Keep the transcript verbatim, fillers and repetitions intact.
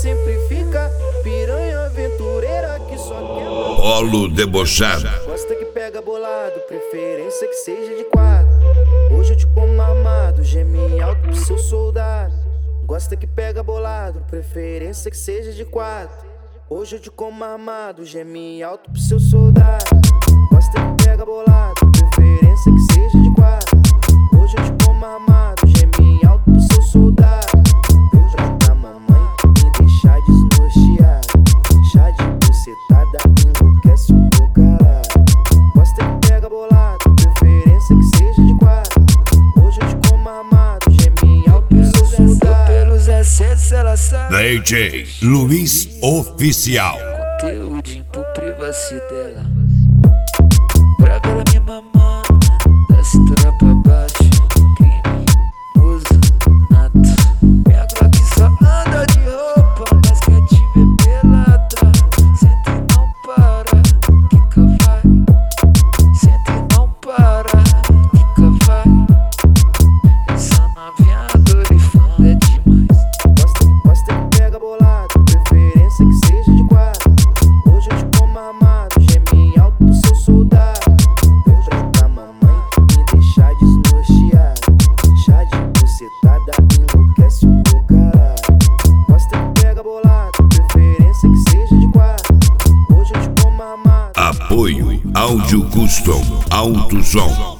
sempre fica. Piranha aventureira que só quer Polo debochado. Gosta que pega bolado, preferência que seja de quatro. Hoje eu te como armado, geme alto pro seu soldado. Gosta que pega bolado, preferência que seja de quatro. Hoje eu te como armado, geme alto pro seu soldado. Gosta que pega bolado, preferência que seja de quatro. Hoje eu te como armado, geme alto pro seu soldado. Vem pra cá, mamãe, me deixar desnorteado. Chá de bucetada enlouquece o meu caralho. Gosta que pega bolado, preferência que seja de quatro. Hoje eu te como armado, geme alto pro seu soldado. Pelos excessos ela sabe. D J Luiz Oficial. Conteúdo por privacidade. Pra ver a minha mamãe, da cintura pra baixo. Criminoso, nato. Minha Glock só anda de roupa, mas quer te ver pelada. Senta e não para, quica vai. Senta e não para, quica vai. Essa novinha dorifando é demais. Gosta, gosta que pega bolado, preferência que seja de quatro. Hoje eu te como armado, geme alto pro seu soldado. Vem pra cá, mamãe, me deixar desnorteado. Chá de bucetada enlouquece o meu caralho. Gosta que pega bolado, preferência que seja de quatro. Hoje eu te como armado. Apoio Áudio Custom Alto Som.